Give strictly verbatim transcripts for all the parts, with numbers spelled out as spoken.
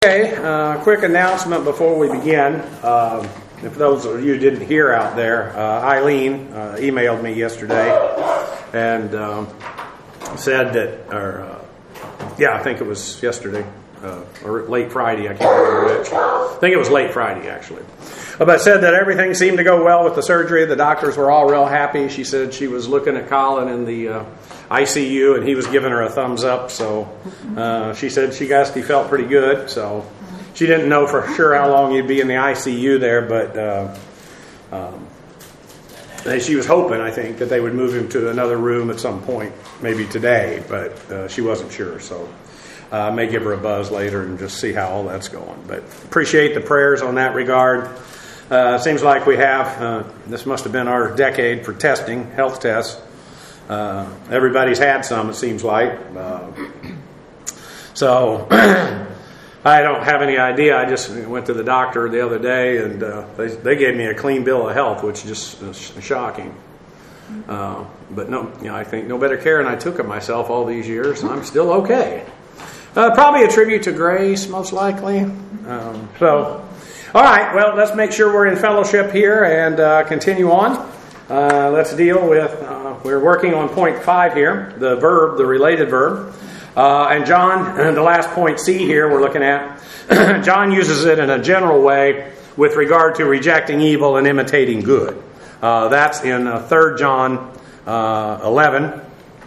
Okay, uh, quick announcement before we begin. Uh, if those of you didn't hear out there, uh, Eileen uh, emailed me yesterday and um, said that, or uh, yeah, I think it was yesterday uh, or late Friday. I can't remember which. I think it was late Friday actually. But said that everything seemed to go well with the surgery. The doctors were all real happy. She said she was looking at Colin in the uh, I C U and he was giving her a thumbs up. So uh, she said she guessed he felt pretty good. So she didn't know for sure how long he'd be in the I C U there, but uh, um, she was hoping, I think, that they would move him to another room at some point, maybe today, but uh, she wasn't sure. So I uh, may give her a buzz later and just see how all that's going. But appreciate the prayers on that regard. Uh, seems like we have, uh, this must have been our decade for testing, health tests. Uh, everybody's had some, it seems like. Uh, so I don't have any idea. I just went to the doctor the other day and uh, they, they gave me a clean bill of health, which just is shocking. Uh, but no, you know, I think no better care than I took of myself all these years, and I'm still okay. Uh, probably a tribute to grace, most likely. Um, so... All right, well, let's make sure we're in fellowship here and uh, continue on. Uh, let's deal with, uh, we're working on point five here, the verb, the related verb. Uh, and John, the last point C here we're looking at, John uses it in a general way with regard to rejecting evil and imitating good. Uh, that's in uh, Third John uh, eleven.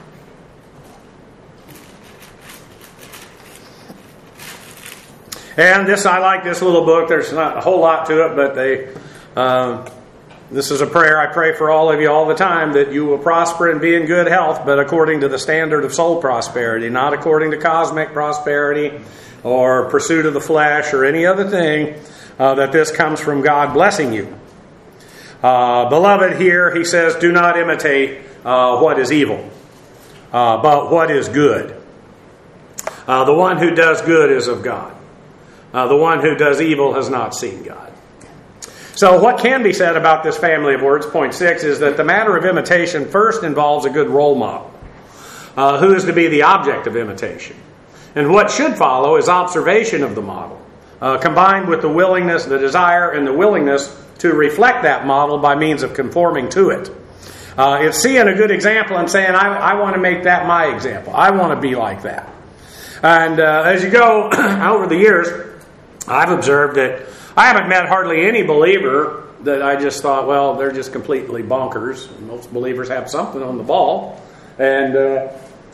And this, I like this little book. There's not a whole lot to it, but they, uh, this is a prayer I pray for all of you all the time, that you will prosper and be in good health, but according to the standard of soul prosperity, not according to cosmic prosperity or pursuit of the flesh or any other thing, uh, that this comes from God blessing you. Uh, beloved, here he says, do not imitate uh, what is evil, uh, but what is good. Uh, the one who does good is of God. Uh, the one who does evil has not seen God. So what can be said about this family of words, point six, is that the matter of imitation first involves a good role model. Uh, who is to be the object of imitation? And what should follow is observation of the model, uh, combined with the willingness, the desire, and the willingness to reflect that model by means of conforming to it. Uh, it's seeing a good example and saying, I, I want to make that my example. I want to be like that. And uh, as you go over the years, I've observed that I haven't met hardly any believer that I just thought, well, they're just completely bonkers. Most believers have something on the ball. And uh,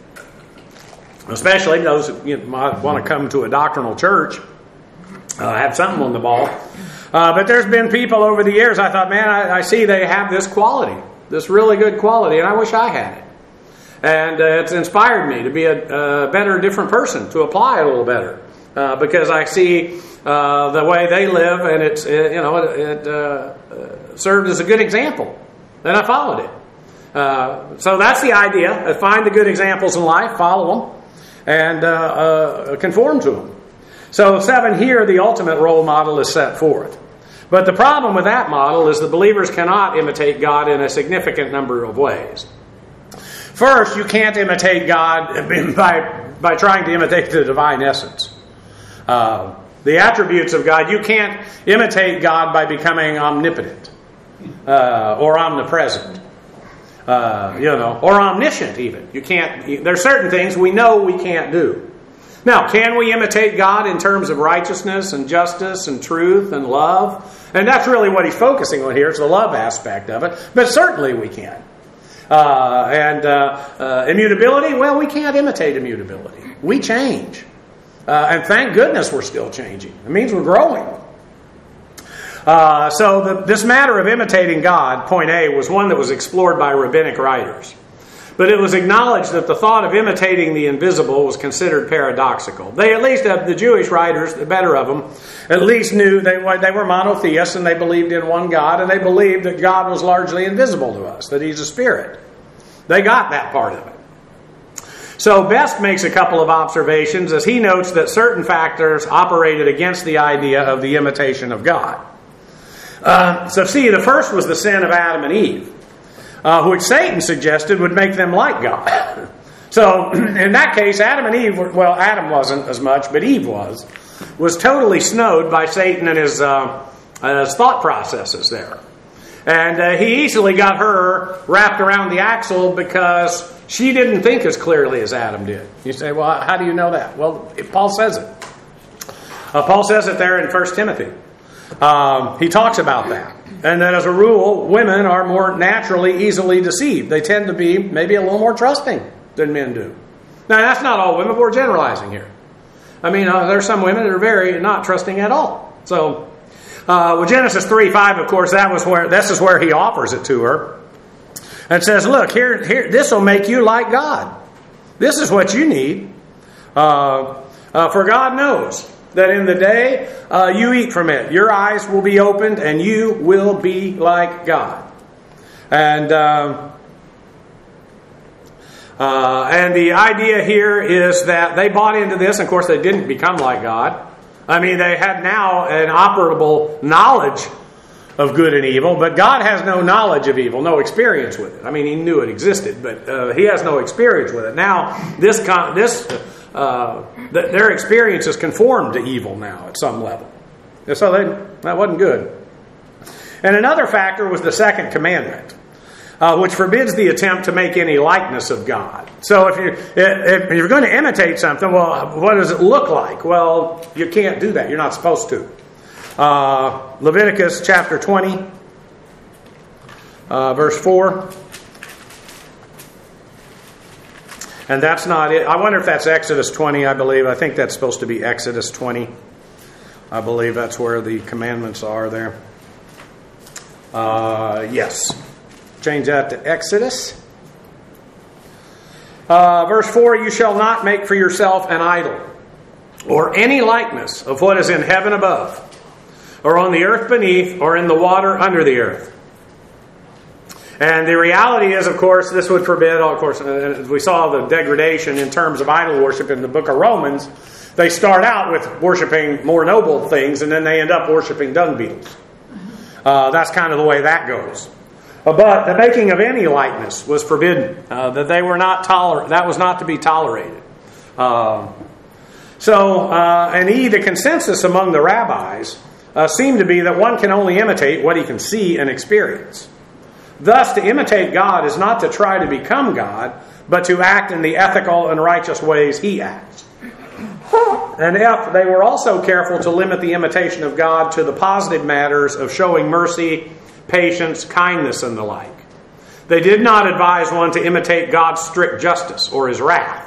especially those who you know, might want to come to a doctrinal church, uh, have something on the ball. Uh, but there's been people over the years, I thought, man, I, I see they have this quality, this really good quality, and I wish I had it. And uh, it's inspired me to be a, a better, different person, to apply a little better. Uh, because I see uh, the way they live, and it's it, you know it, it uh, uh, served as a good example, and I followed it. Uh, so that's the idea: find the good examples in life, follow them, and uh, uh, conform to them. So seven here, the ultimate role model is set forth. But the problem with that model is the believers cannot imitate God in a significant number of ways. First, you can't imitate God by by trying to imitate the divine essence. Uh, the attributes of God, you can't imitate God by becoming omnipotent uh, or omnipresent, uh, you know, or omniscient even. You can't. There are certain things we know we can't do. Now, can we imitate God in terms of righteousness and justice and truth and love? And that's really what he's focusing on here. It's the love aspect of it. But certainly we can. Uh, and uh, uh, immutability, well, we can't imitate immutability. We change. Uh, and thank goodness we're still changing. It means we're growing. Uh, so the, this matter of imitating God, point A, was one that was explored by rabbinic writers. But it was acknowledged that the thought of imitating the invisible was considered paradoxical. They at least, uh, the Jewish writers, the better of them, at least knew they, they were monotheists and they believed in one God, and they believed that God was largely invisible to us, that he's a spirit. They got that part of it. So Best makes a couple of observations as he notes that certain factors operated against the idea of the imitation of God. Uh, so see, the first was the sin of Adam and Eve, uh, which Satan suggested would make them like God. So in that case, Adam and Eve were, well, Adam wasn't as much, but Eve was. was totally snowed by Satan and his, uh, his thought processes there. And uh, he easily got her wrapped around the axle because she didn't think as clearly as Adam did. You say, well, how do you know that? Well, Paul says it. Uh, Paul says it there in First Timothy. Um, he talks about that. And that as a rule, women are more naturally easily deceived. They tend to be maybe a little more trusting than men do. Now, that's not all women, but we're generalizing here. I mean, uh, there's some women that are very not trusting at all. So, uh, with Genesis three five, of course, that was where this is where he offers it to her. And says, look, here, here, this will make you like God. This is what you need. Uh, uh, for God knows that in the day uh, you eat from it, your eyes will be opened and you will be like God. And uh, uh, and the idea here is that they bought into this. Of course, they didn't become like God. I mean, they had now an operable knowledge of good and evil, but God has no knowledge of evil, no experience with it. I mean, he knew it existed, but uh, he has no experience with it. Now, this con- this uh, th- their experience is conformed to evil now at some level. And so they, that wasn't good. And another factor was the second commandment, uh, which forbids the attempt to make any likeness of God. So if you're, if you're going to imitate something, well, what does it look like? Well, you can't do that. You're not supposed to. Uh, Leviticus chapter twenty, uh, verse four. And that's not it. I wonder if that's Exodus twenty, I believe. I think that's supposed to be Exodus twenty. I believe that's where the commandments are there. Uh, yes. Change that to Exodus. Uh, verse four, you shall not make for yourself an idol, or any likeness of what is in heaven above, or on the earth beneath, or in the water under the earth. And the reality is, of course, this would forbid, of course, uh, we saw the degradation in terms of idol worship in the book of Romans. They start out with worshiping more noble things, and then they end up worshiping dung beetles. Uh, that's kind of the way that goes. Uh, but the making of any likeness was forbidden. Uh, that they were not toler- That was not to be tolerated. Uh, so, uh, and he, the consensus among the rabbis uh, seemed to be that one can only imitate what he can see and experience. Thus, to imitate God is not to try to become God, but to act in the ethical and righteous ways he acts. And if they were also careful to limit the imitation of God to the positive matters of showing mercy, patience, kindness, and the like. They did not advise one to imitate God's strict justice or his wrath.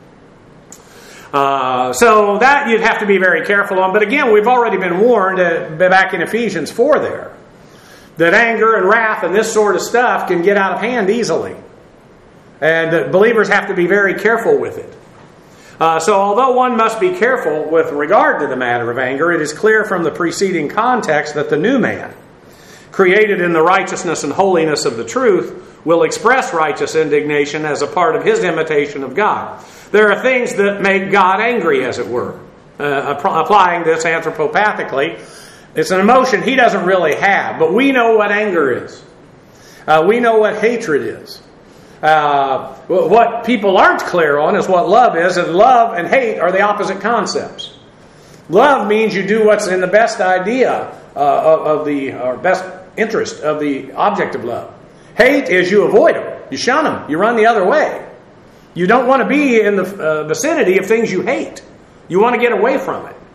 Uh, so that you'd have to be very careful on. But again, we've already been warned uh, back in Ephesians four there, that anger and wrath and this sort of stuff can get out of hand easily. And uh, believers have to be very careful with it. Uh, so although one must be careful with regard to the matter of anger, it is clear from the preceding context that the new man, created in the righteousness and holiness of the truth, will express righteous indignation as a part of his imitation of God. There are things that make God angry, as it were. Uh, applying this anthropopathically, it's an emotion he doesn't really have, but we know what anger is. Uh, we know what hatred is. Uh, what people aren't clear on is what love is, and love and hate are the opposite concepts. Love means you do what's in the best idea uh, of, of the or best interest of the object of love. Hate is you avoid them, you shun them, you run the other way. You don't want to be in the uh, vicinity of things you hate. You want to get away from it.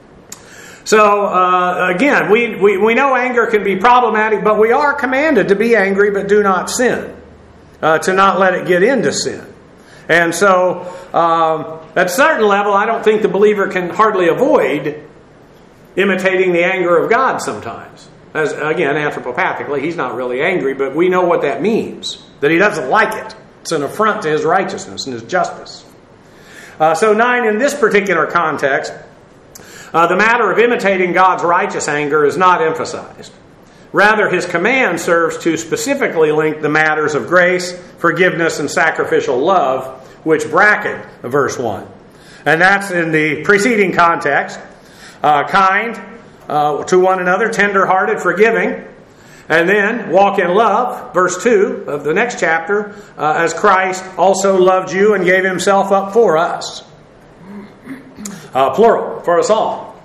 So, uh, again, we, we, we know anger can be problematic, but we are commanded to be angry, but do not sin. Uh, to not let it get into sin. And so, um, at a certain level, I don't think the believer can hardly avoid imitating the anger of God sometimes. As again, anthropopathically, he's not really angry, but we know what that means. That he doesn't like it. It's an affront to his righteousness and his justice. Uh, so nine, in this particular context, uh, the matter of imitating God's righteous anger is not emphasized. Rather, his command serves to specifically link the matters of grace, forgiveness, and sacrificial love, which bracket verse one. And that's in the preceding context. Uh, kind uh, to one another, tender-hearted, forgiving. And then walk in love, verse two of the next chapter, uh, as Christ also loved you and gave himself up for us. Uh, plural, for us all.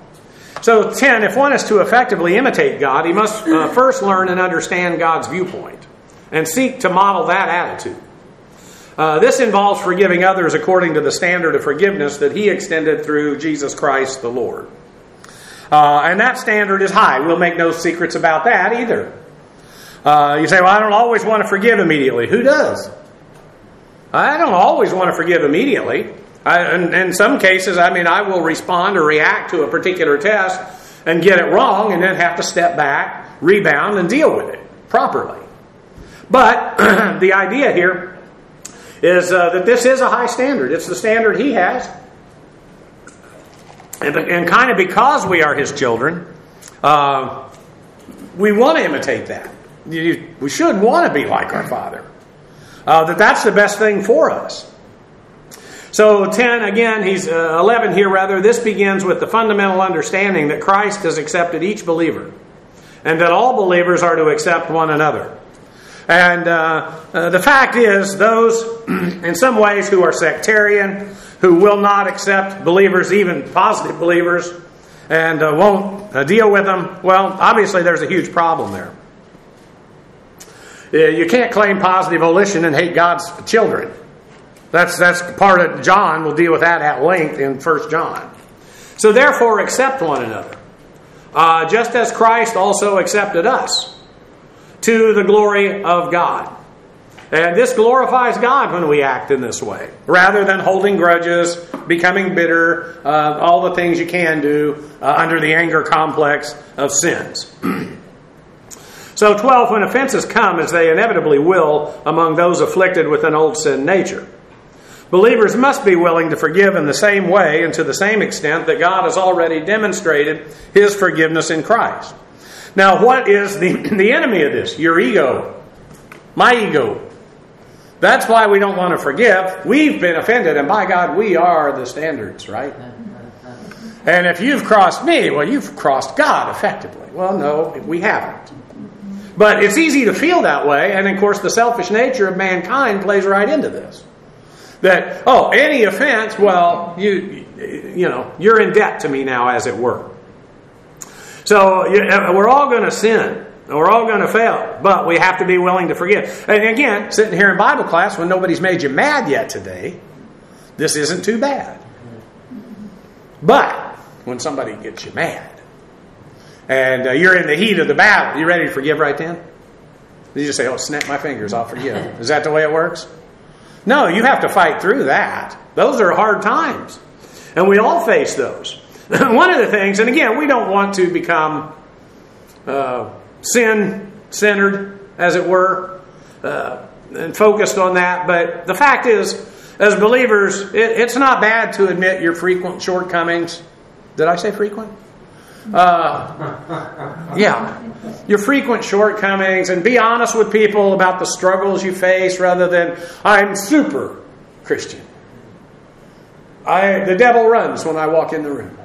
So ten, if one is to effectively imitate God, he must uh, first learn and understand God's viewpoint and seek to model that attitude. Uh, this involves forgiving others according to the standard of forgiveness that he extended through Jesus Christ the Lord. Uh, and that standard is high. We'll make no secrets about that either. Uh, you say, well, I don't always want to forgive immediately. Who does? I don't always want to forgive immediately. I, in, in some cases, I mean, I will respond or react to a particular test and get it wrong and then have to step back, rebound, and deal with it properly. But the idea here is uh, that this is a high standard. It's the standard he has. And, and kind of because we are his children, uh, we want to imitate that. You, we should want to be like our Father. Uh, that that's the best thing for us. So ten, again, he's uh, eleven here rather, this begins with the fundamental understanding that Christ has accepted each believer and that all believers are to accept one another. And uh, uh, the fact is, those in some ways who are sectarian, who will not accept believers, even positive believers, and uh, won't uh, deal with them, well, obviously there's a huge problem there. Uh, you can't claim positive volition and hate God's children. That's that's part of John. We'll deal with that at length in First John. So therefore, accept one another, uh, just as Christ also accepted us, to the glory of God. And this glorifies God when we act in this way, rather than holding grudges, becoming bitter, uh, all the things you can do uh, under the anger complex of sins. So twelve, when offenses come, as they inevitably will among those afflicted with an old sin nature, believers must be willing to forgive in the same way and to the same extent that God has already demonstrated his forgiveness in Christ. Now, what is the, the enemy of this? Your ego. My ego. That's why we don't want to forgive. We've been offended, and by God, we are the standards, right? And if you've crossed me, well, you've crossed God effectively. Well, no, we haven't. But it's easy to feel that way, and of course, the selfish nature of mankind plays right into this. That, oh, any offense, well, you you know, you're in debt to me now, as it were. So we're all going to sin. We're all going to fail. But we have to be willing to forgive. And again, sitting here in Bible class when nobody's made you mad yet today, this isn't too bad. But when somebody gets you mad, and uh, you're in the heat of the battle, you ready to forgive right then? You just say, oh, snap my fingers, I'll forgive. Is that the way it works? No, you have to fight through that. Those are hard times. And we all face those. One of the things, and again, we don't want to become uh, sin-centered, as it were, uh, and focused on that. But the fact is, as believers, it, it's not bad to admit your frequent shortcomings. Did I say frequent? Uh, yeah. Your frequent shortcomings, and be honest with people about the struggles you face rather than, I'm super Christian. I the devil runs when I walk in the room.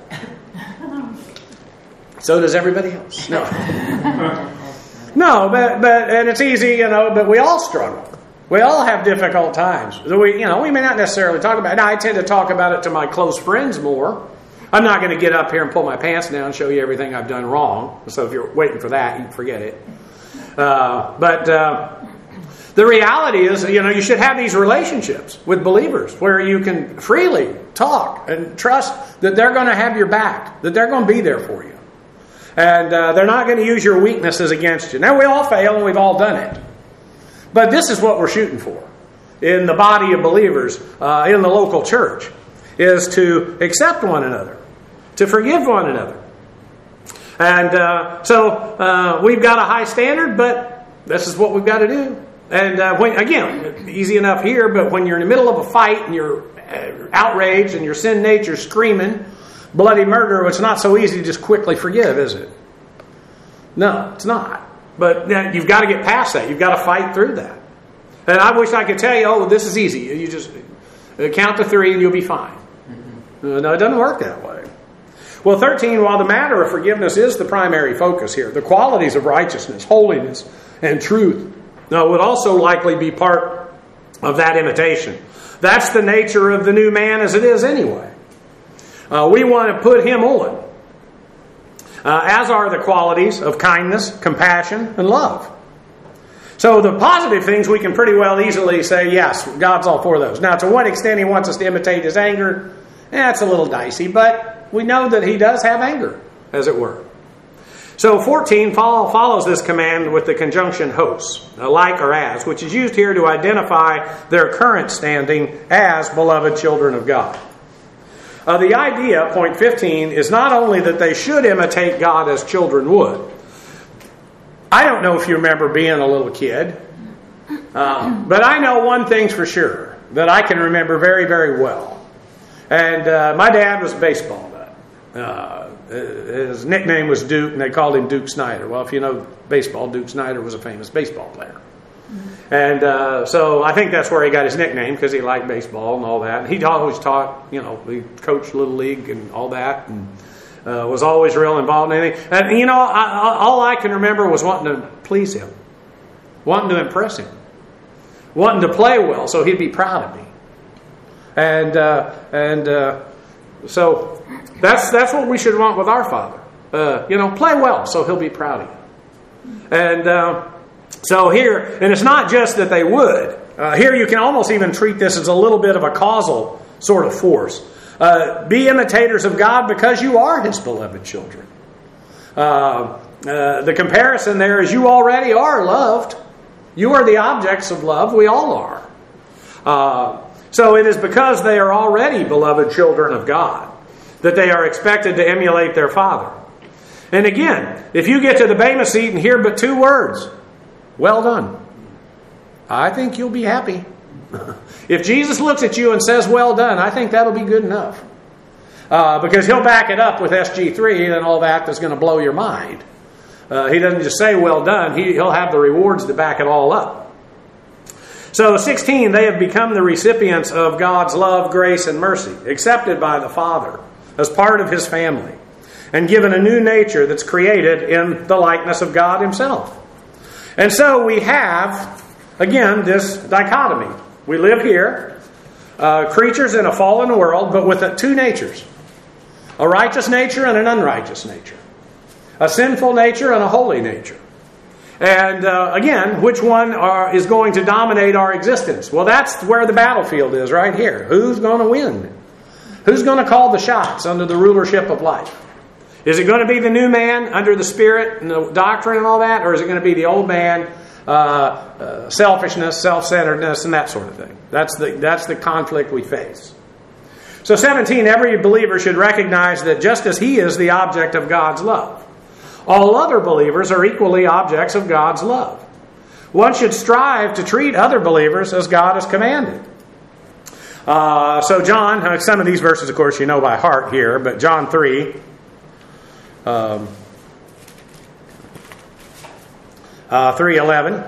So does everybody else. No. No, but, but and it's easy, you know, but we all struggle. We all have difficult times. We, you know, we may not necessarily talk about it. Now, I tend to talk about it to my close friends more. I'm not going to get up here and pull my pants down and show you everything I've done wrong. So if you're waiting for that, you can forget it. Uh, but uh, the reality is, you know, you should have these relationships with believers where you can freely talk and trust that they're going to have your back, that they're going to be there for you. And uh, they're not going to use your weaknesses against you. Now, we all fail and we've all done it. But this is what we're shooting for in the body of believers uh, in the local church, is to accept one another, to forgive one another. And uh, so uh, we've got a high standard, but this is what we've got to do. And uh, when, again, easy enough here, but when you're in the middle of a fight and you're outraged and your sin nature screaming bloody murder, it's not so easy to just quickly forgive, is it? No, it's not. But you've got to get past that. You've got to fight through that. And I wish I could tell you, oh, this is easy. You just count to three and you'll be fine. Mm-hmm. No, it doesn't work that way. Well, thirteen, while the matter of forgiveness is the primary focus here, the qualities of righteousness, holiness, and truth no, would also likely be part of that imitation. That's the nature of the new man as it is anyway. Uh, we want to put him on. uh, as are the qualities of kindness, compassion, and love. So the positive things we can pretty well easily say, yes, God's all for those. Now, to what extent He wants us to imitate His anger, that's eh, a little dicey, but we know that He does have anger, as it were. So fourteen follow, follows this command with the conjunction hos, like or as, which is used here to identify their current standing as beloved children of God. Uh, the idea, point fifteen, is not only that they should imitate God as children would. I don't know if you remember being a little kid, uh, but I know one thing's for sure, that I can remember very, very well. And uh, my dad was a baseball nut. Uh, his nickname was Duke, and they called him Duke Snyder. Well, if you know baseball, Duke Snyder was a famous baseball player. And uh, so I think that's where he got his nickname, because he liked baseball and all that. He always taught, you know, he coached Little League and all that, and uh, was always real involved in anything. And, you know, I, all I can remember was wanting to please him, wanting to impress him, wanting to play well so he'd be proud of me. And uh, and uh, so that's that's what we should want with our Father. Uh, you know, play well so He'll be proud of you. And uh, so here, and it's not just that they would. Uh, here you can almost even treat this as a little bit of a causal sort of force. Uh, be imitators of God because you are His beloved children. Uh, uh, the comparison there is you already are loved. You are the objects of love. We all are. Uh, so it is because they are already beloved children of God that they are expected to emulate their Father. And again, if you get to the Bema seat and hear but two words, well done, I think you'll be happy. If Jesus looks at you and says, well done, I think that'll be good enough. Uh, because He'll back it up with S G three and all that that's going to blow your mind. Uh, he doesn't just say, well done. He, he'll have the rewards to back it all up. So sixteen, they have become the recipients of God's love, grace, and mercy, accepted by the Father as part of His family, and given a new nature that's created in the likeness of God Himself. And so we have, again, this dichotomy. We live here, uh, creatures in a fallen world, but with two natures. A righteous nature and an unrighteous nature. A sinful nature and a holy nature. And uh, again, which one are, is going to dominate our existence? Well, that's where the battlefield is, right here. Who's going to win? Who's going to call the shots under the rulership of life? Is it going to be the new man under the Spirit and the doctrine and all that? Or is it going to be the old man, uh, uh, selfishness, self-centeredness, and that sort of thing? That's the, that's the conflict we face. So seventeen, every believer should recognize that just as he is the object of God's love, all other believers are equally objects of God's love. One should strive to treat other believers as God has commanded. Uh, so John, some of these verses, of course, you know by heart here, but John three, um, uh, three eleven.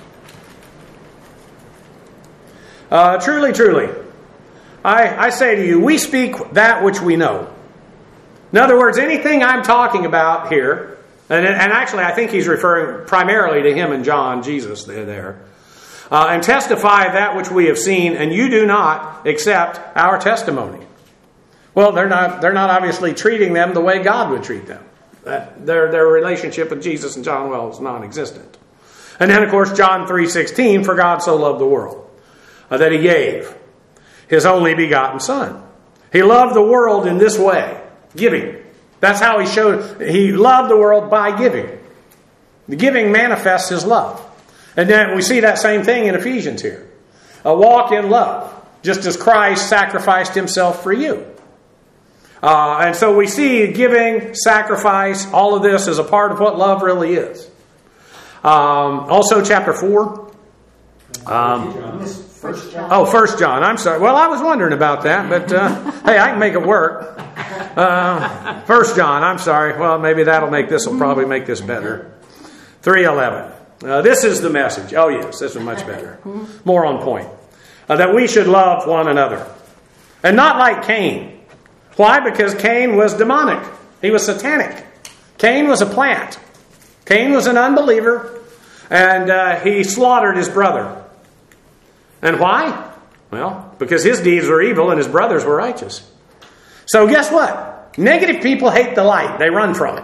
Uh, truly, truly, I, I say to you, we speak that which we know. In other words, anything I'm talking about here, and, and actually I think he's referring primarily to him and John, Jesus, they're there, uh, and testify that which we have seen, and you do not accept our testimony. Well, they're not they're not obviously treating them the way God would treat them. That their, their relationship with Jesus and John, well, is non-existent. And then, of course, John three sixteen, for God so loved the world, uh, that He gave His only begotten Son. He loved the world in this way, giving. That's how He showed, He loved the world by giving. The giving manifests His love. And then we see that same thing in Ephesians here. A walk in love, just as Christ sacrificed Himself for you. Uh, and so we see giving, sacrifice, all of this is a part of what love really is. Um, also chapter four. Um, First John. Oh, First John. I'm sorry. Well, I was wondering about that, but uh, hey, I can make it work. Uh, First John. I'm sorry. Well, maybe that'll make this will probably make this better. three eleven. Uh, this is the message. Oh, yes, this is much better. More on point. Uh, that we should love one another, and not like Cain. Why? Because Cain was demonic. He was satanic. Cain was a plant. Cain was an unbeliever, and uh, he slaughtered his brother. And why? Well, because his deeds were evil and his brothers were righteous. So guess what? Negative people hate the light. They run from it.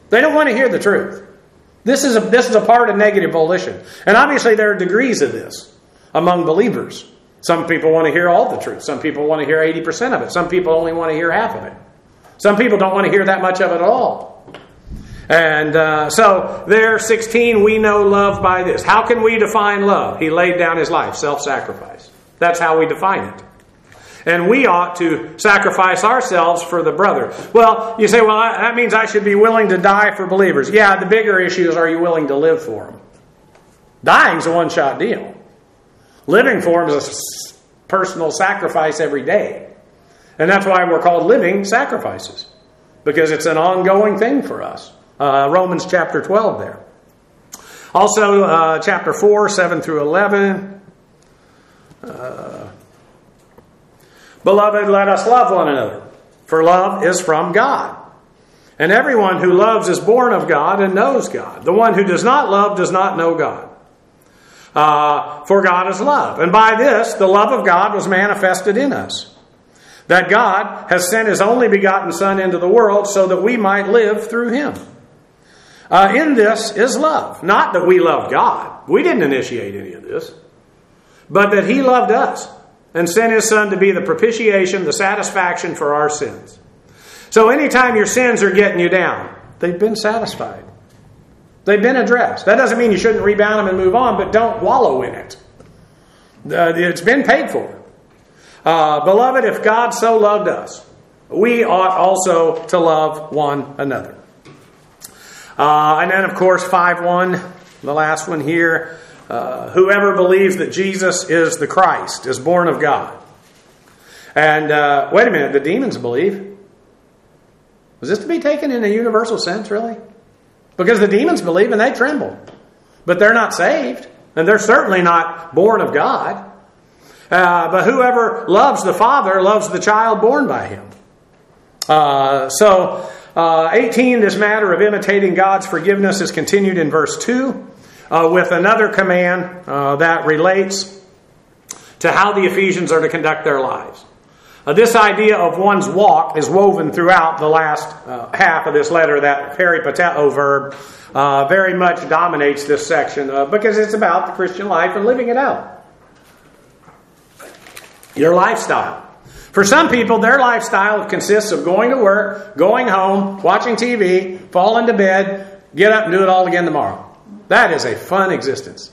They don't want to hear the truth. This is a, this is a part of negative volition. And obviously there are degrees of this among believers. Some people want to hear all the truth. Some people want to hear eighty percent of it. Some people only want to hear half of it. Some people don't want to hear that much of it at all. And uh, so there, sixteen, we know love by this. How can we define love? He laid down his life, self-sacrifice. That's how we define it. And we ought to sacrifice ourselves for the brother. Well, you say, well, that means I should be willing to die for believers. Yeah, the bigger issue is, are you willing to live for them? Dying's a one-shot deal. Living for them is a personal sacrifice every day. And that's why we're called living sacrifices. Because it's an ongoing thing for us. Uh, Romans chapter twelve there. Also, uh, chapter four, seven through eleven. Uh, Beloved, let us love one another, for love is from God. And everyone who loves is born of God and knows God. The one who does not love does not know God. Uh, for God is love. And by this, the love of God was manifested in us, that God has sent his only begotten Son into the world so that we might live through him. Uh, in this is love. Not that we love God. We didn't initiate any of this. But that he loved us and sent his Son to be the propitiation, the satisfaction for our sins. So anytime your sins are getting you down, they've been satisfied. They've been addressed. That doesn't mean you shouldn't rebound them and move on, but don't wallow in it. Uh, it's been paid for. Uh, beloved, if God so loved us, we ought also to love one another. Uh, and then, of course, five one, the last one here. Uh, whoever believes that Jesus is the Christ is born of God. And uh, wait a minute, the demons believe. Was this to be taken in a universal sense, really? Because the demons believe and they tremble. But they're not saved. And they're certainly not born of God. Uh, but whoever loves the Father loves the child born by him. Uh, so, uh, eighteen, this matter of imitating God's forgiveness is continued in verse two. Uh, with another command uh, that relates to how the Ephesians are to conduct their lives. Uh, this idea of one's walk is woven throughout the last uh, half of this letter. That peripateo verb uh, very much dominates this section uh, because it's about the Christian life and living it out. Your lifestyle. For some people, their lifestyle consists of going to work, going home, watching T V, falling to bed, get up and do it all again tomorrow. That is a fun existence.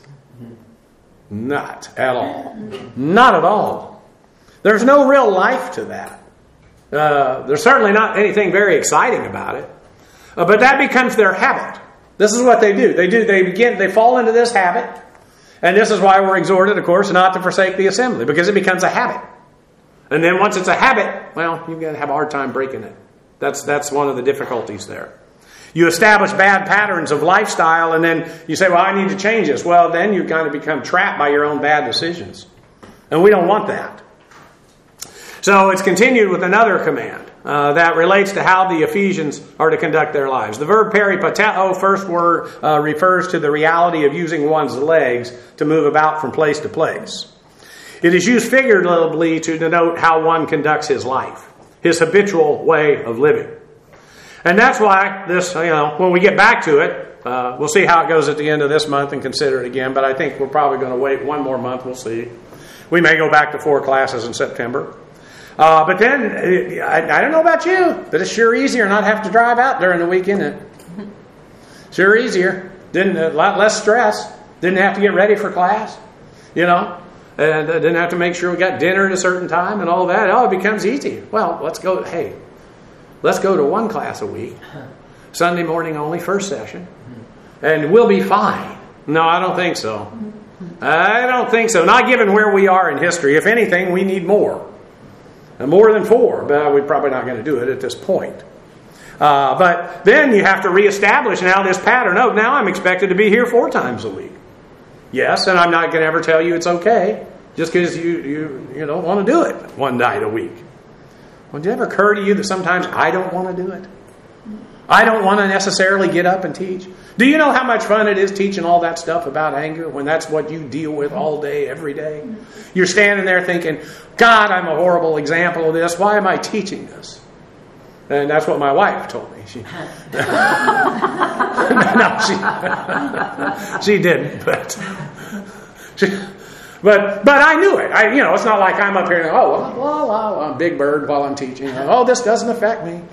Not at all. Not at all. There's no real life to that. Uh, there's certainly not anything very exciting about it. Uh, but that becomes their habit. This is what they do. They do. They begin. They fall into this habit. And this is why we're exhorted, of course, not to forsake the assembly. Because it becomes a habit. And then once it's a habit, well, you're going to have a hard time breaking it. That's, that's one of the difficulties there. You establish bad patterns of lifestyle and then you say, well, I need to change this. Well, then you kind of become trapped by your own bad decisions. And we don't want that. So it's continued with another command uh, that relates to how the Ephesians are to conduct their lives. The verb peripateo, first word, uh, refers to the reality of using one's legs to move about from place to place. It is used figuratively to denote how one conducts his life, his habitual way of living. And that's why this, you know, when we get back to it, uh, we'll see how it goes at the end of this month and consider it again. But I think we're probably going to wait one more month. We'll see. We may go back to four classes in September. Uh, but then, I, I don't know about you, but it's sure easier not have to drive out during the week, isn't it? Sure easier. Didn't a lot less stress. Didn't have to get ready for class, you know, and uh, didn't have to make sure we got dinner at a certain time and all that. Oh, it becomes easy. Well, let's go. Hey. Let's go to one class a week, Sunday morning only, first session, and we'll be fine. No, I don't think so. I don't think so. Not given where we are in history. If anything, we need more. And more than four, but we're probably not going to do it at this point. Uh, but then you have to reestablish now this pattern. Oh, now I'm expected to be here four times a week. Yes, and I'm not going to ever tell you it's okay just because you, you, you don't want to do it one night a week. Well, did it ever occur to you that sometimes I don't want to do it? I don't want to necessarily get up and teach. Do you know how much fun it is teaching all that stuff about anger when that's what you deal with all day, every day? You're standing there thinking, God, I'm a horrible example of this. Why am I teaching this? And that's what my wife told me. She, no, she, she didn't, but she, but but I knew it. I, you know, it's not like I'm up here and oh, well, well, well, I'm Big Bird while I'm teaching. Oh, this doesn't affect me.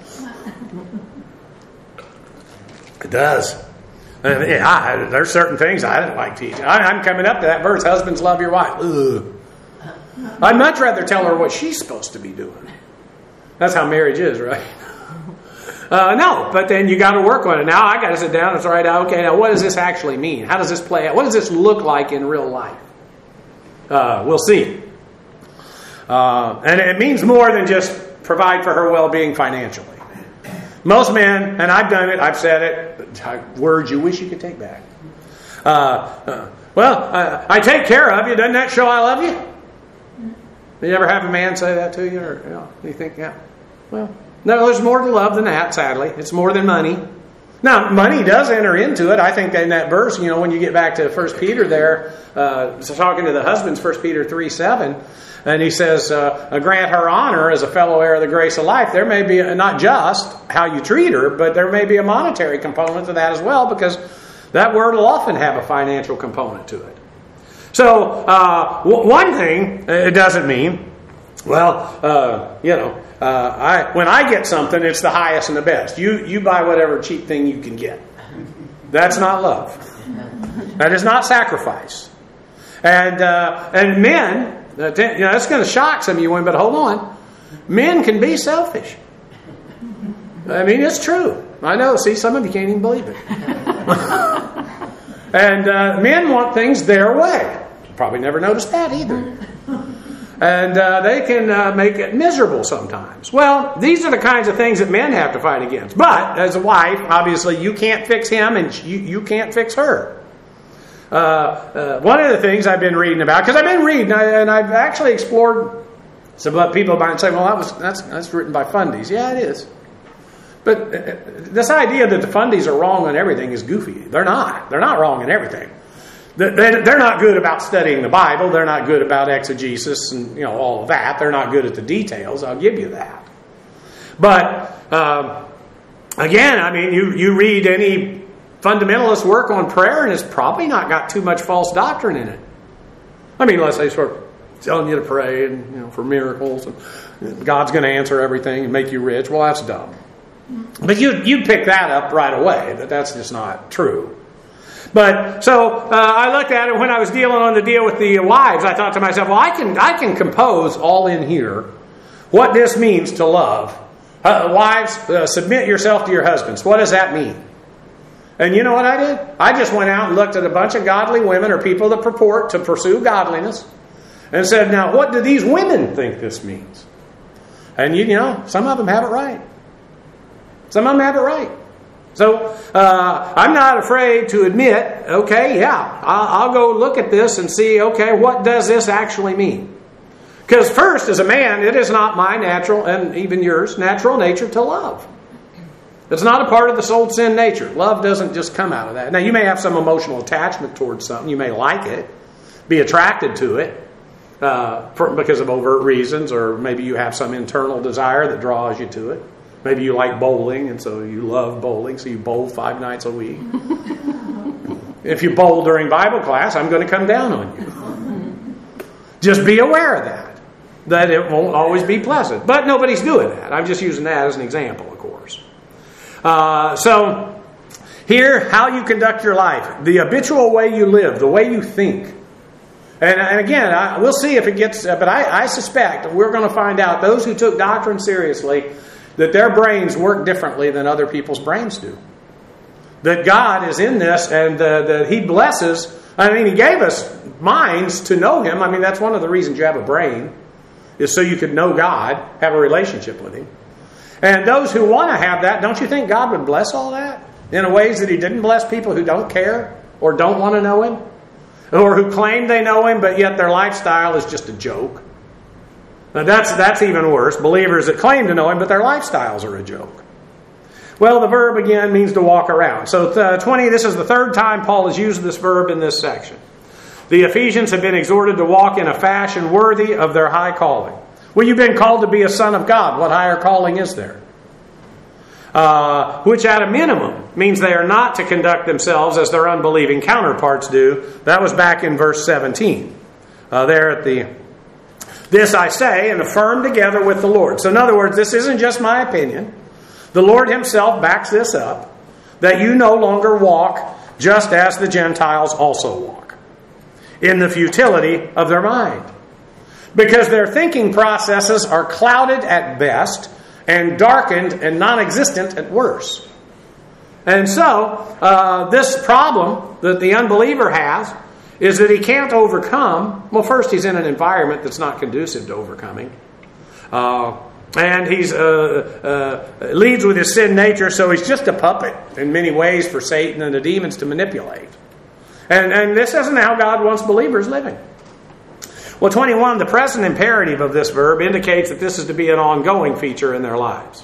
It does. And yeah, I, there's certain things I didn't like teaching. I, I'm coming up to that verse: "Husbands, love your wife." Ugh. I'd much rather tell her what she's supposed to be doing. That's how marriage is, right? Uh, no, but then you got to work on it. Now I got to sit down and write out, okay, now what does this actually mean? How does this play out? What does this look like in real life? Uh, we'll see. Uh, and it means more than just provide for her well-being financially. Most men, and I've done it, I've said it, words you wish you could take back. Uh, uh, well, uh, I take care of you. Doesn't that show I love you? You ever have a man say that to you? Or you, know, you think, yeah, well... No, there's more to love than that, sadly. It's more than money. Now, money does enter into it. I think that in that verse, you know, when you get back to First Peter there, uh, talking to the husbands, First Peter three seven, and he says, uh, grant her honor as a fellow heir of the grace of life. There may be a, not just how you treat her, but there may be a monetary component to that as well, because that word will often have a financial component to it. So, uh, w- one thing it doesn't mean, well, uh, you know, Uh, I, when I get something, it's the highest and the best. You you buy whatever cheap thing you can get. That's not love. That is not sacrifice. And uh, and men, you know, it's going to shock some of you women, but hold on. Men can be selfish. I mean, it's true. I know. See, some of you can't even believe it. And uh, men want things their way. Probably never noticed that either. And uh, they can uh, make it miserable sometimes. Well, these are the kinds of things that men have to fight against. But as a wife, obviously, you can't fix him and you, you can't fix her. Uh, uh, one of the things I've been reading about, because I've been reading, and I've actually explored some people might say, well, that was that's, that's written by fundies. Yeah, it is. But uh, this idea that the fundies are wrong on everything is goofy. They're not. They're not wrong on everything. They're not good about studying the Bible. They're not good about exegesis and you know all of that. They're not good at the details. I'll give you that. But um, again, I mean, you, you read any fundamentalist work on prayer, and it's probably not got too much false doctrine in it. I mean, unless they start telling you to pray and you know for miracles and God's going to answer everything and make you rich. Well, that's dumb. But you you'd pick that up right away. That that's just not true. But so uh, I looked at it when I was dealing on the deal with the wives. I thought to myself, well, I can I can compose all in here what this means to love. Uh, wives, uh, submit yourself to your husbands. What does that mean? And you know what I did? I just went out and looked at a bunch of godly women or people that purport to pursue godliness and said, now, what do these women think this means? And you, you know, some of them have it right. Some of them have it right. So uh, I'm not afraid to admit, okay, yeah, I'll, I'll go look at this and see, okay, what does this actually mean? Because first, as a man, it is not my natural, and even yours, natural nature to love. It's not a part of the soul sin nature. Love doesn't just come out of that. Now, you may have some emotional attachment towards something. You may like it, be attracted to it uh, for, because of overt reasons, or maybe you have some internal desire that draws you to it. Maybe you like bowling, and so you love bowling, so you bowl five nights a week. If you bowl during Bible class, I'm going to come down on you. Just be aware of that, that it won't always be pleasant. But nobody's doing that. I'm just using that as an example, of course. Uh, so, here, how you conduct your life, the habitual way you live, the way you think. And, and again, I, we'll see if it gets, uh, but I, I suspect we're going to find out those who took doctrine seriously, that their brains work differently than other people's brains do. That God is in this and uh, that He blesses. I mean, He gave us minds to know Him. I mean, that's one of the reasons you have a brain, is so you could know God, have a relationship with Him. And those who want to have that, don't you think God would bless all that? In ways that He didn't bless people who don't care or don't want to know Him? Or who claim they know Him, but yet their lifestyle is just a joke. Now that's that's even worse. Believers that claim to know Him, but their lifestyles are a joke. Well, the verb again means to walk around. So uh, twenty, this is the third time Paul has used this verb in this section. The Ephesians have been exhorted to walk in a fashion worthy of their high calling. Well, you've been called to be a son of God. What higher calling is there? uh, which at a minimum means they are not to conduct themselves as their unbelieving counterparts do. That was back in verse seventeen. Uh, there at the, this I say and affirm together with the Lord. So in other words, this isn't just my opinion. The Lord himself backs this up, that you no longer walk just as the Gentiles also walk, in the futility of their mind. Because their thinking processes are clouded at best and darkened and non-existent at worst. And so, uh, this problem that the unbeliever has is that he can't overcome. Well, first, he's in an environment that's not conducive to overcoming. Uh, and he's uh, uh, leads with his sin nature, so he's just a puppet in many ways for Satan and the demons to manipulate. And, and this isn't how God wants believers living. Well, twenty-one, the present imperative of this verb indicates that this is to be an ongoing feature in their lives.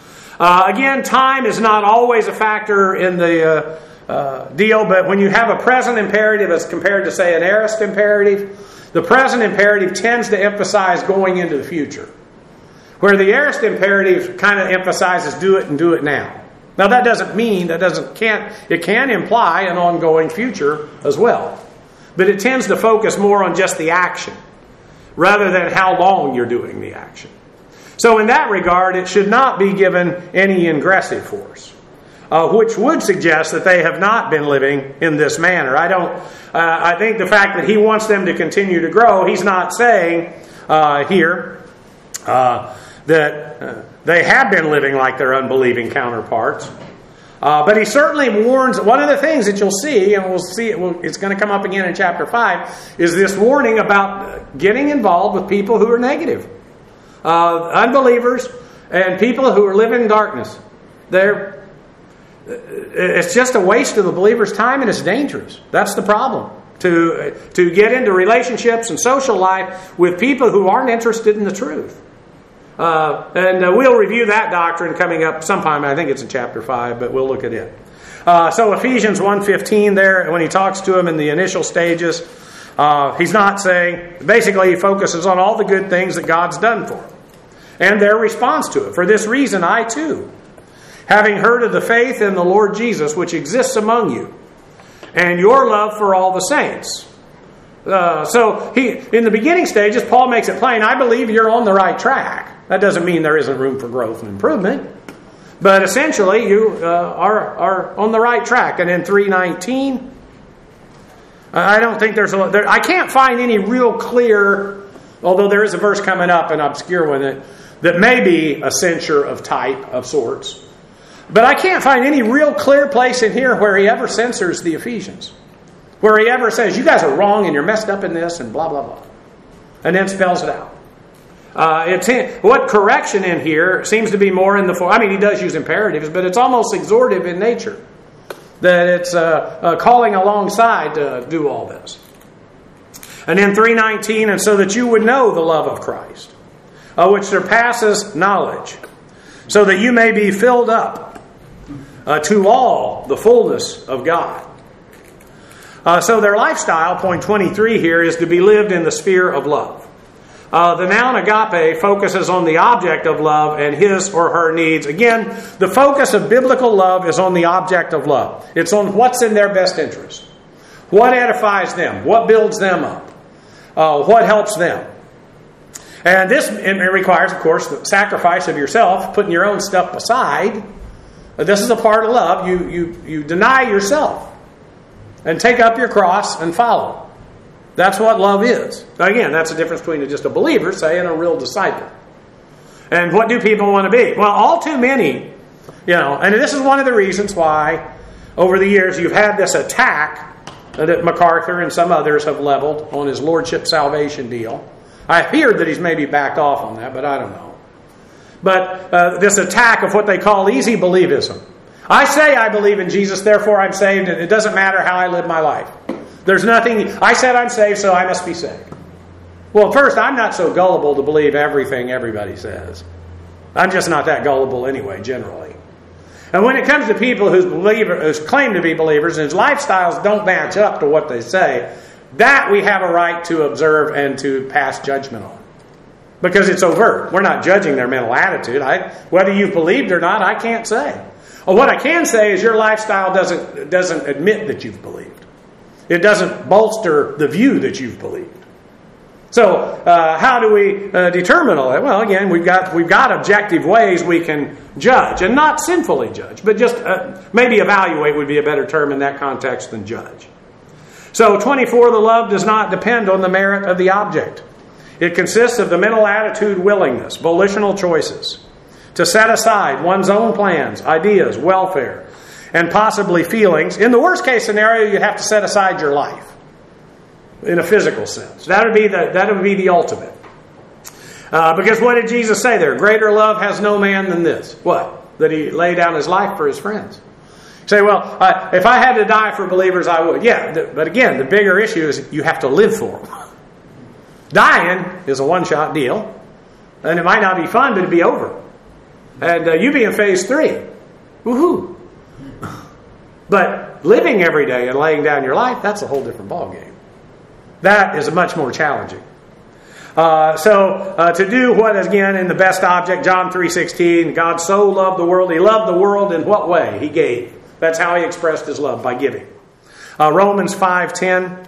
Uh, again, time is not always a factor in the uh, uh, deal, but when you have a present imperative as compared to, say, an aorist imperative, the present imperative tends to emphasize going into the future, where the aorist imperative kind of emphasizes do it and do it now. Now, that doesn't mean, that doesn't can't it can imply an ongoing future as well. But it tends to focus more on just the action rather than how long you're doing the action. So in that regard, it should not be given any ingressive force, uh, which would suggest that they have not been living in this manner. I don't. Uh, I think the fact that he wants them to continue to grow, he's not saying uh, here uh, that uh, they have been living like their unbelieving counterparts. Uh, but he certainly warns, one of the things that you'll see, and we'll see it, it's going to come up again in chapter five, is this warning about getting involved with people who are negative. Uh, unbelievers and people who are living in darkness. They're, it's just a waste of the believer's time, and it's dangerous. That's the problem. To, to get into relationships and social life with people who aren't interested in the truth. Uh, and uh, we'll review that doctrine coming up sometime. I think it's in chapter five, but we'll look at it. Uh, so Ephesians one fifteen there, when he talks to him in the initial stages, uh, he's not saying, basically he focuses on all the good things that God's done for him and their response to it. For this reason, I too, having heard of the faith in the Lord Jesus which exists among you, and your love for all the saints. Uh, so he, in the beginning stages, Paul makes it plain, I believe you're on the right track. That doesn't mean there isn't room for growth and improvement. But essentially, you uh, are, are on the right track. And in three nineteen, I don't think there's a... There, I can't find any real clear, although there is a verse coming up, an obscure one, that, that may be a censure of type of sorts. But I can't find any real clear place in here where he ever censors the Ephesians. Where he ever says, you guys are wrong and you're messed up in this and blah, blah, blah. And then spells it out. Uh, it's in, what correction in here seems to be more in the form. I mean, he does use imperatives, but it's almost exhortive in nature. That it's uh, uh, calling alongside to do all this. And in three nineteen, and so that you would know the love of Christ, uh, which surpasses knowledge, so that you may be filled up uh, to all the fullness of God. Uh, so their lifestyle, point twenty-three here, is to be lived in the sphere of love. Uh, the noun agape focuses on the object of love and his or her needs. Again, the focus of biblical love is on the object of love. It's on what's in their best interest. What edifies them? What builds them up? Uh, what helps them? And this it requires, of course, the sacrifice of yourself, putting your own stuff aside. This is a part of love. You, you, you deny yourself and take up your cross and follow. That's what love is. Again, that's the difference between just a believer, say, and a real disciple. And what do people want to be? Well, all too many, you know, and this is one of the reasons why over the years you've had this attack that MacArthur and some others have leveled on his lordship salvation deal. I heard that he's maybe backed off on that, but I don't know. But uh, this attack of what they call easy believism. I say I believe in Jesus, therefore I'm saved, and it doesn't matter how I live my life. There's nothing... I said I'm saved, so I must be saved. Well, first, I'm not so gullible to believe everything everybody says. I'm just not that gullible anyway, generally. And when it comes to people whose, believer, whose claim to be believers and whose lifestyles don't match up to what they say, that we have a right to observe and to pass judgment on. because it's overt. We're not judging their mental attitude. I, whether you've believed or not, I can't say. Well, what I can say is your lifestyle doesn't doesn't admit that you've believed. It doesn't bolster the view that you've believed. So, uh, how do we uh, determine all that? Well, again, we've got we've got objective ways we can judge, and not sinfully judge, but just uh, maybe evaluate would be a better term in that context than judge. So, twenty-four, the love does not depend on the merit of the object. It consists of the mental attitude, willingness, volitional choices to set aside one's own plans, ideas, welfare, and possibly feelings. In the worst case scenario, you'd have to set aside your life. In a physical sense. That would be the, that would be the ultimate. Uh, because what did Jesus say there? Greater love has no man than this. What? That he laid down his life for his friends. You say, well, uh, if I had to die for believers, I would. Yeah, th- but again, the bigger issue is you have to live for them. Dying is a one-shot deal. And it might not be fun, but it'd be over. And uh, you be in phase three. Woohoo! But living every day and laying down your life, that's a whole different ballgame. That is much more challenging. Uh, so, uh, to do what, again, in the best object, John three sixteen, God so loved the world. He loved the world in what way? He gave. That's how he expressed his love, by giving. Uh, Romans five ten.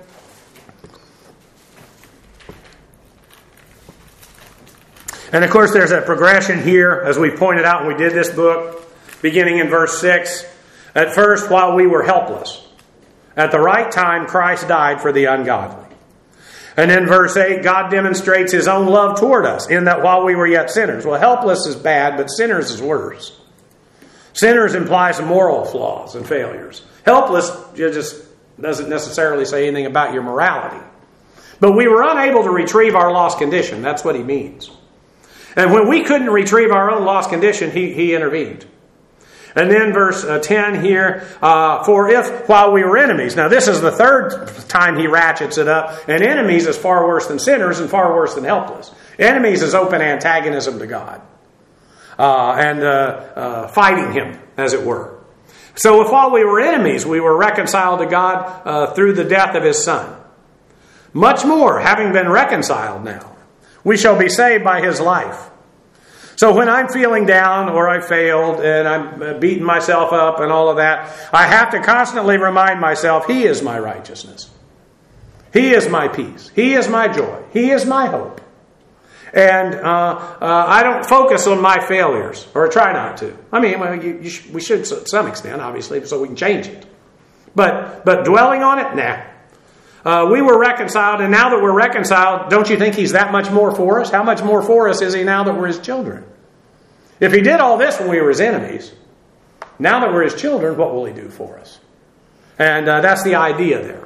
And of course, there's a progression here, as we pointed out when we did this book, beginning in verse six. At first, while we were helpless, at the right time, Christ died for the ungodly. And in verse eight, God demonstrates his own love toward us in that while we were yet sinners. Well, helpless is bad, but sinners is worse. Sinners implies moral flaws and failures. Helpless just doesn't necessarily say anything about your morality. But we were unable to retrieve our lost condition. That's what he means. And when we couldn't retrieve our own lost condition, he, he intervened. And then verse ten here, uh, for if while we were enemies. Now this is the third time he ratchets it up. And enemies is far worse than sinners and far worse than helpless. Enemies is open antagonism to God. Uh, and uh, uh, fighting him, as it were. So if while we were enemies, we were reconciled to God uh, through the death of his Son. Much more, having been reconciled now, we shall be saved by his life. So when I'm feeling down or I failed and I'm beating myself up and all of that, I have to constantly remind myself, he is my righteousness. He is my peace. He is my joy. He is my hope. And uh, uh, I don't focus on my failures, or try not to. I mean, well, you, you sh- we should to some extent, obviously, so we can change it. But but dwelling on it, nah. Uh, we were reconciled, and now that we're reconciled, don't you think he's that much more for us? How much more for us is he now that we're his children? If he did all this when we were his enemies, now that we're his children, what will he do for us? And uh, that's the idea there.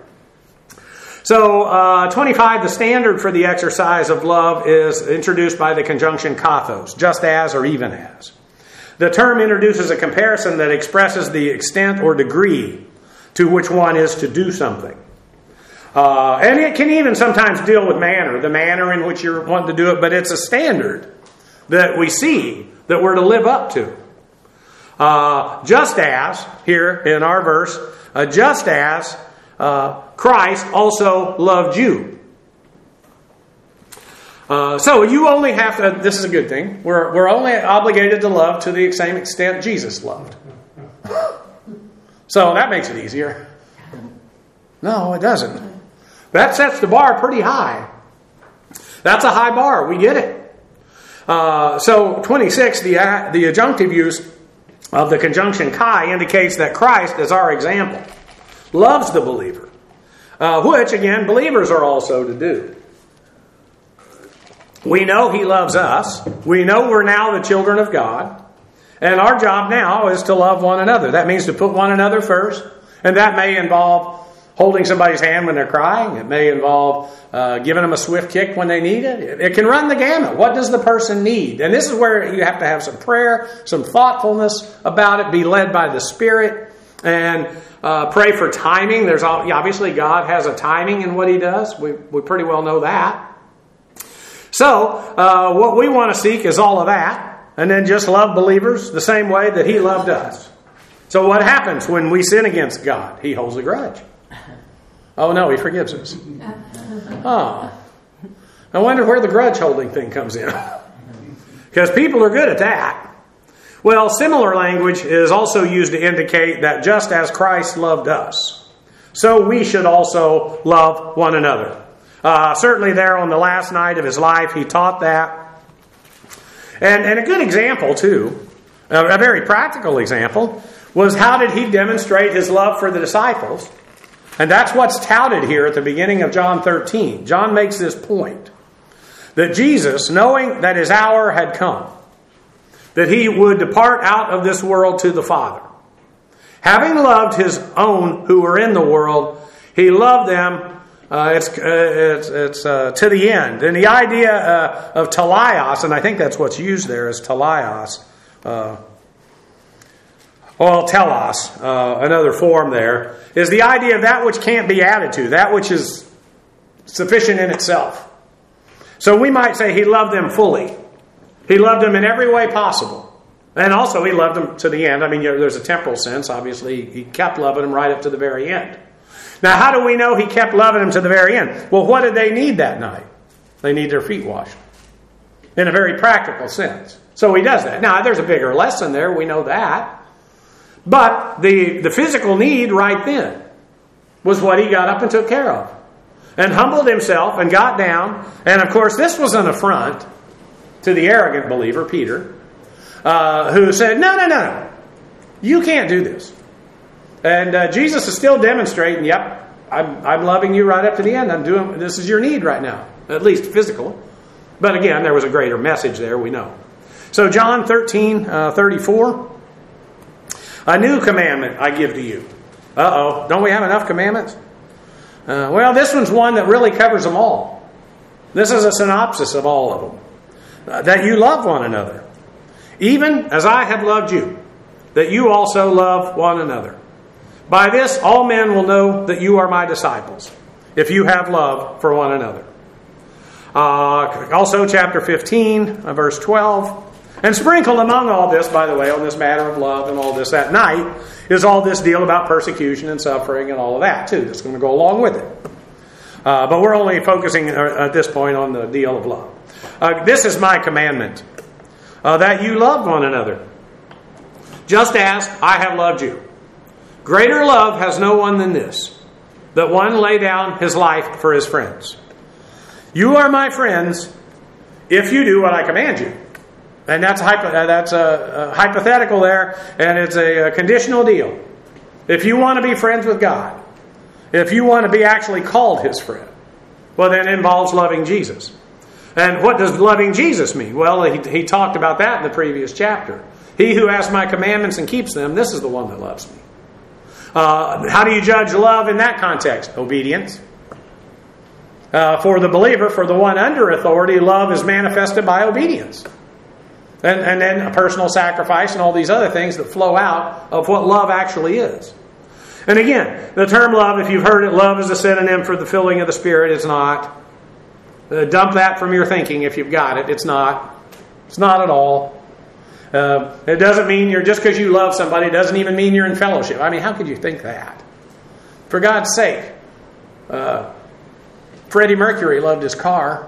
So, uh, twenty-five, the standard for the exercise of love is introduced by the conjunction kathos, just as or even as. The term introduces a comparison that expresses the extent or degree to which one is to do something. Uh, and it can even sometimes deal with manner, the manner in which you're wanting to do it, but it's a standard that we see that we're to live up to. Uh, just as, here in our verse, uh, just as uh, Christ also loved you. Uh, so you only have to, this is a good thing, we're, we're only obligated to love to the same extent Jesus loved. So that makes it easier. No, it doesn't. That sets the bar pretty high. That's a high bar. We get it. Uh, so twenty-six, the, uh, the adjunctive use of the conjunction kai indicates that Christ, as our example, loves the believer. Uh, which, again, believers are also to do. We know he loves us. We know we're now the children of God. And our job now is to love one another. That means to put one another first. And that may involve holding somebody's hand when they're crying. It may involve uh, giving them a swift kick when they need it. It can run the gamut. What does the person need? And this is where you have to have some prayer, some thoughtfulness about it, be led by the Spirit, and uh, pray for timing. There's all, obviously God has a timing in what he does. We, we pretty well know that. So uh, what we want to seek is all of that. And then just love believers the same way that he loved us. So what happens when we sin against God? He holds a grudge. Oh no, he forgives us. Oh. I wonder where the grudge holding thing comes in. Because people are good at that. Well, similar language is also used to indicate that just as Christ loved us, so we should also love one another. Uh, certainly there on the last night of his life, he taught that. And, and a good example, too, a very practical example, was how did he demonstrate his love for the disciples? And that's what's touted here at the beginning of John thirteen. John makes this point. That Jesus, knowing that his hour had come, that he would depart out of this world to the Father. Having loved his own who were in the world, he loved them uh, it's, uh, it's, it's uh, to the end. And the idea uh, of teleios, and I think that's what's used there, is teleios. Uh, well, telos, uh, another form there, is the idea of that which can't be added to, that which is sufficient in itself. So we might say he loved them fully. He loved them in every way possible. And also he loved them to the end. I mean, there's a temporal sense. Obviously, he kept loving them right up to the very end. Now, how do we know he kept loving them to the very end? Well, what did they need that night? They need their feet washed. In a very practical sense. So he does that. Now, there's a bigger lesson there. We know that. But the, the physical need right then was what he got up and took care of. And humbled himself and got down. And of course, this was an affront to the arrogant believer, Peter, uh, who said, no, no, no, you can't do this. And uh, Jesus is still demonstrating, yep, I'm, I'm loving you right up to the end. I'm doing, this is your need right now, at least physical. But again, there was a greater message there, we know. So John thirteen, uh, thirty-four, a new commandment I give to you. Uh-oh, don't we have enough commandments? Uh, well, this one's one that really covers them all. This is a synopsis of all of them. Uh, that you love one another. Even as I have loved you. That you also love one another. By this, all men will know that you are my disciples. If you have love for one another. Uh, also, chapter fifteen, uh, verse twelve. And sprinkled among all this, by the way, on this matter of love and all this at night, is all this deal about persecution and suffering and all of that, too. That's going to go along with it. Uh, but we're only focusing at this point on the deal of love. Uh, this is my commandment, uh, that you love one another, just as I have loved you. Greater love has no one than this, that one lay down his life for his friends. You are my friends if you do what I command you. And that's, hypo, that's a, a hypothetical there, and it's a, a conditional deal. If you want to be friends with God, if you want to be actually called his friend, well, then it involves loving Jesus. And what does loving Jesus mean? Well, he, he talked about that in the previous chapter. He who has my commandments and keeps them, this is the one that loves me. Uh, how do you judge love in that context? Obedience. Uh, for the believer, for the one under authority, love is manifested by obedience. And, and then a personal sacrifice and all these other things that flow out of what love actually is. And again, the term love, if you've heard it, love is a synonym for the filling of the Spirit. It's not. Uh, dump that from your thinking if you've got it. It's not. It's not at all. Uh, it doesn't mean you're, just because you love somebody, it doesn't even mean you're in fellowship. I mean, how could you think that? For God's sake. Uh, Freddie Mercury loved his car.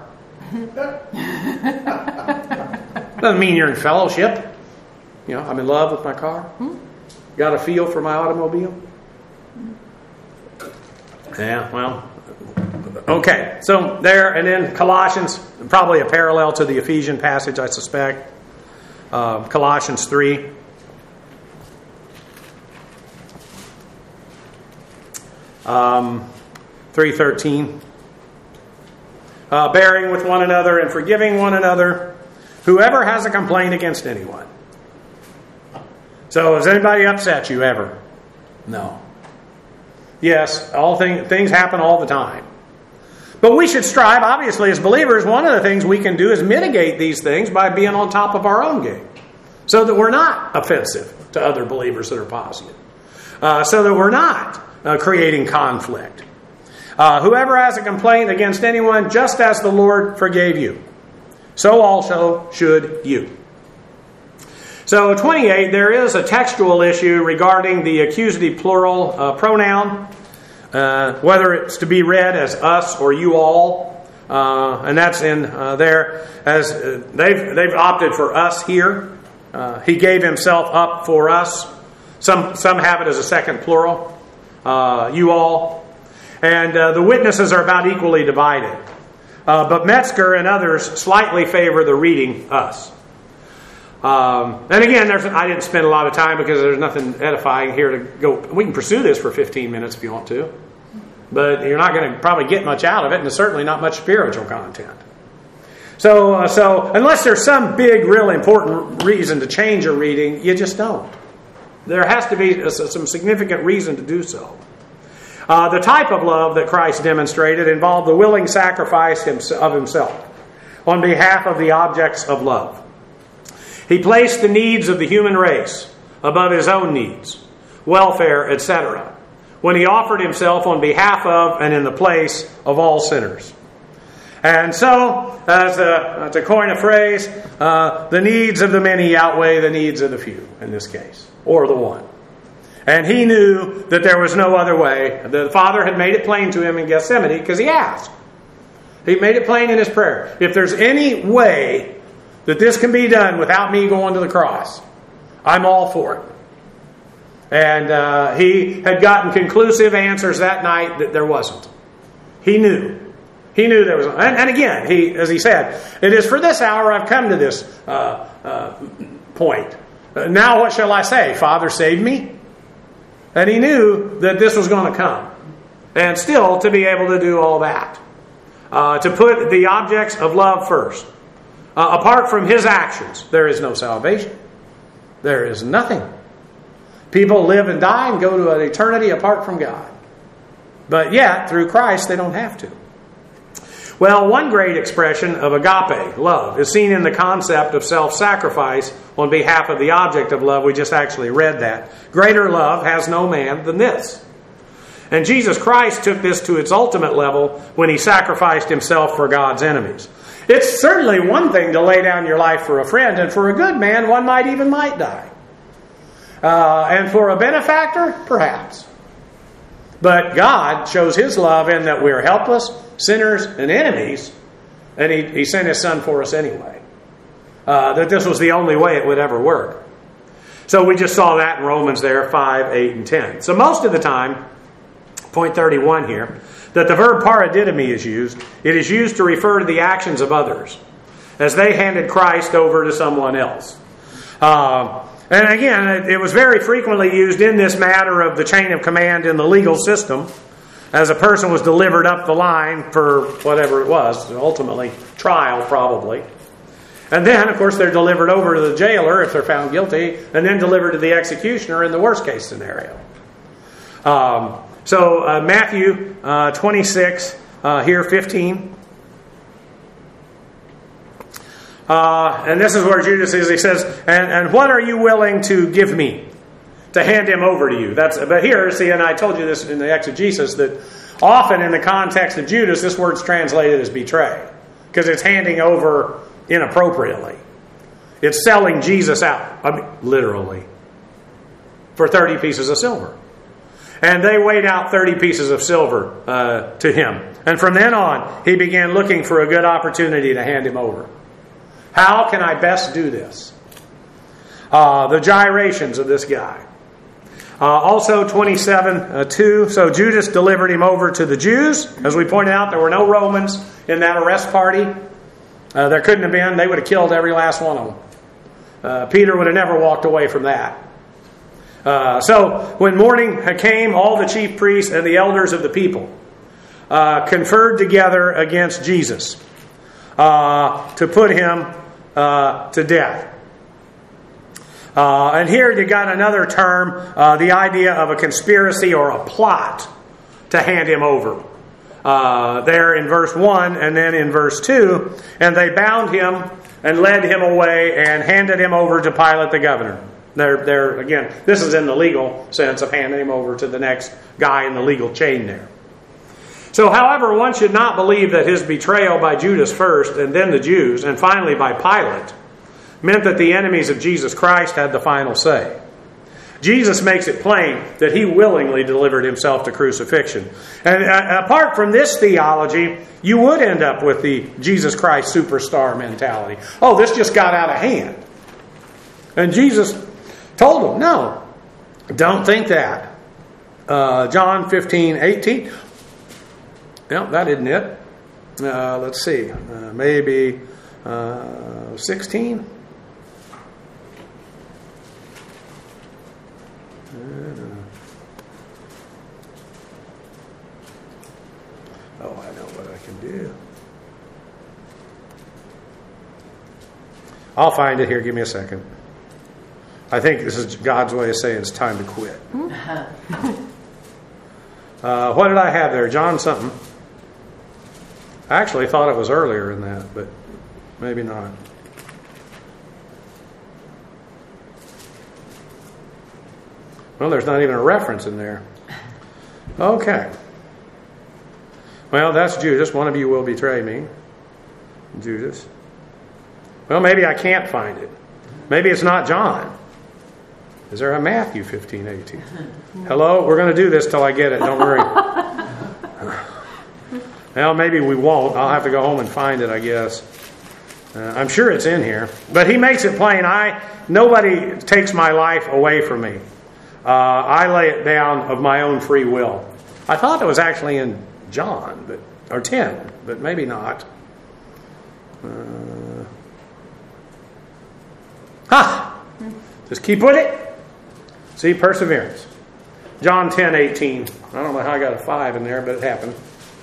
Doesn't mean you're in fellowship. You know, I'm in love with my car. Hmm? Got a feel for my automobile. Yeah, well, okay. So there, and then Colossians, probably a parallel to the Ephesian passage, I suspect. Uh, Colossians three. Um, three thirteen. Uh, bearing with one another and forgiving one another, whoever has a complaint against anyone. So has anybody upset you ever? No. Yes, all thing, things happen all the time. But we should strive, obviously, as believers, one of the things we can do is mitigate these things by being on top of our own game. So that we're not offensive to other believers that are positive. Uh, so that we're not uh, creating conflict. Uh, whoever has a complaint against anyone, just as the Lord forgave you, so also should you. So twenty-eight, there is a textual issue regarding the accusative plural uh, pronoun, uh, whether it's to be read as us or you all. Uh, and that's in uh, there as uh, they've they've opted for us here. Uh, he gave himself up for us. Some some have it as a second plural. Uh, you all, and uh, the witnesses are about equally divided. Uh, but Metzger and others slightly favor the reading us. Um, and again, there's, I didn't spend a lot of time because there's nothing edifying here to go. We can pursue this for fifteen minutes if you want to. But you're not going to probably get much out of it, and there's certainly not much spiritual content. So, uh, so unless there's some big, real important reason to change a reading, you just don't. There has to be some significant reason to do so. Uh, the type of love that Christ demonstrated involved the willing sacrifice of himself on behalf of the objects of love. He placed the needs of the human race above his own needs, welfare, et cetera, when he offered himself on behalf of and in the place of all sinners. And so, as a, to coin a phrase, uh, the needs of the many outweigh the needs of the few, in this case, or the one. And he knew that there was no other way. The Father had made it plain to him in Gethsemane because he asked. He made it plain in his prayer. If there's any way that this can be done without me going to the cross, I'm all for it. And uh, he had gotten conclusive answers that night that there wasn't. He knew. He knew there was. And, and again, he, as he said, it is for this hour I've come to this uh, uh, point. Uh, now what shall I say? Father, save me? And he knew that this was going to come. And still to be able to do all that. Uh, to put the objects of love first. Uh, apart from his actions, there is no salvation. There is nothing. People live and die and go to an eternity apart from God. But yet, through Christ, they don't have to. Well, one great expression of agape, love, is seen in the concept of self-sacrifice on behalf of the object of love. We just actually read that. Greater love has no man than this. And Jesus Christ took this to its ultimate level when he sacrificed himself for God's enemies. It's certainly one thing to lay down your life for a friend, and for a good man, one might even might die. Uh, and for a benefactor, perhaps. But God shows his love in that we're helpless, sinners, and enemies, and he, he sent his Son for us anyway. Uh, that this was the only way it would ever work. So we just saw that in Romans there, five, eight, and ten. So most of the time, point thirty-one here, that the verb paradidomi is used, it is used to refer to the actions of others, as they handed Christ over to someone else. Uh, And again, it was very frequently used in this matter of the chain of command in the legal system, as a person was delivered up the line for whatever it was, ultimately trial probably. And then, of course, they're delivered over to the jailer if they're found guilty, and then delivered to the executioner in the worst case scenario. Um, so uh, Matthew uh, twenty-six, uh, here fifteen. Uh, and this is where Judas is. He says, and, and what are you willing to give me? To hand him over to you. That's, but here, see, and I told you this in the exegesis, that often in the context of Judas, this word's translated as betray. Because it's handing over inappropriately. It's selling Jesus out. I mean, literally. For thirty pieces of silver. And they weighed out thirty pieces of silver uh, to him. And from then on, he began looking for a good opportunity to hand him over. How can I best do this? Uh, the gyrations of this guy. Uh, also twenty-seven, uh, two. So Judas delivered him over to the Jews. As we pointed out, there were no Romans in that arrest party. Uh, there couldn't have been. They would have killed every last one of them. Uh, Peter would have never walked away from that. Uh, so when morning came, all the chief priests and the elders of the people uh, conferred together against Jesus uh, to put him uh, to death. Uh, and here you got another term, uh, the idea of a conspiracy or a plot to hand him over. Uh, there in verse one and then in verse two. And they bound him and led him away and handed him over to Pilate the governor. They're, they're, again, this is in the legal sense of handing him over to the next guy in the legal chain there. So, however, one should not believe that his betrayal by Judas first and then the Jews and finally by Pilate meant that the enemies of Jesus Christ had the final say. Jesus makes it plain that he willingly delivered himself to crucifixion. And uh, apart from this theology, you would end up with the Jesus Christ superstar mentality. Oh, this just got out of hand. And Jesus told them, no, don't think that. Uh, John fifteen, eighteen. No, that isn't it. Uh, let's see. Uh, maybe uh, sixteen. Oh, I know what I can do. I'll find it here. Give me a second. I think this is God's way of saying it's time to quit. Uh, what did I have there? John something. I actually thought it was earlier in that, but maybe not. Well, there's not even a reference in there. Okay. Well, that's Judas. One of you will betray me. Judas. Well, maybe I can't find it. Maybe it's not John. Is there a Matthew fifteen, eighteen? Hello? We're going to do this till I get it. Don't worry. Well, maybe we won't. I'll have to go home and find it, I guess. Uh, I'm sure it's in here. But he makes it plain. I nobody takes my life away from me. Uh, I lay it down of my own free will. I thought it was actually in John, but or ten, but maybe not. Uh, ha! Just keep with it. See, perseverance. John ten, eighteen. I don't know how I got a five in there, but it happened.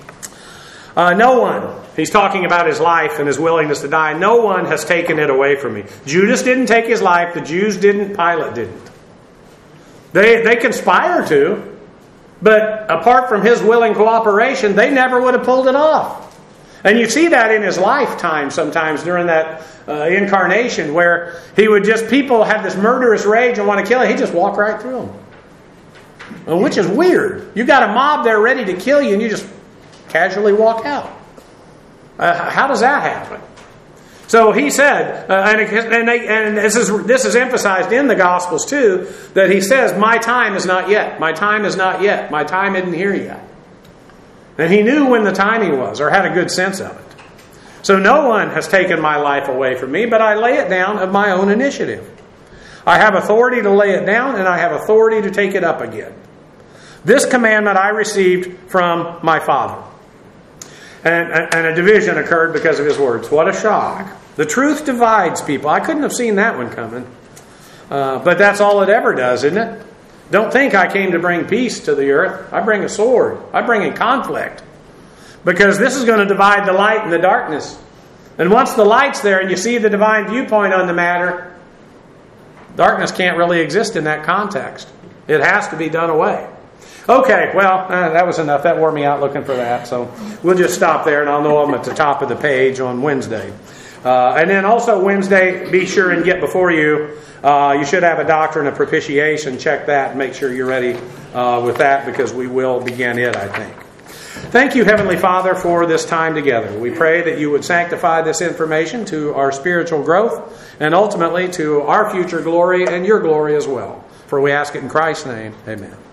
Uh, no one, he's talking about his life and his willingness to die. No one has taken it away from me. Judas didn't take his life. The Jews didn't. Pilate didn't. They, they conspire to, but apart from his willing cooperation, they never would have pulled it off. And you see that in his lifetime sometimes during that uh, incarnation where he would just, people have this murderous rage and want to kill him. He'd just walk right through them. Well, which is weird. You got a mob there ready to kill you and you just casually walk out. Uh, how does that happen? So he said, uh, and, and, they, and this is this is emphasized in the Gospels too, that he says, my time is not yet. My time is not yet. My time isn't here yet. And he knew when the timing was, or had a good sense of it. So no one has taken my life away from me, but I lay it down of my own initiative. I have authority to lay it down, and I have authority to take it up again. This commandment I received from my Father. And, and a division occurred because of his words. What a shock. The truth divides people. I couldn't have seen that one coming. Uh, but that's all it ever does, isn't it? Don't think I came to bring peace to the earth. I bring a sword. I bring a conflict. Because this is going to divide the light and the darkness. And once the light's there and you see the divine viewpoint on the matter, darkness can't really exist in that context. It has to be done away. Okay, well, uh, that was enough. That wore me out looking for that. So we'll just stop there, and I'll know them at the top of the page on Wednesday. Uh, and then also Wednesday, be sure and get before you. Uh, you should have a doctrine of propitiation. Check that and make sure you're ready uh, with that, because we will begin it, I think. Thank you, Heavenly Father, for this time together. We pray that you would sanctify this information to our spiritual growth and ultimately to our future glory and your glory as well. For we ask it in Christ's name. Amen.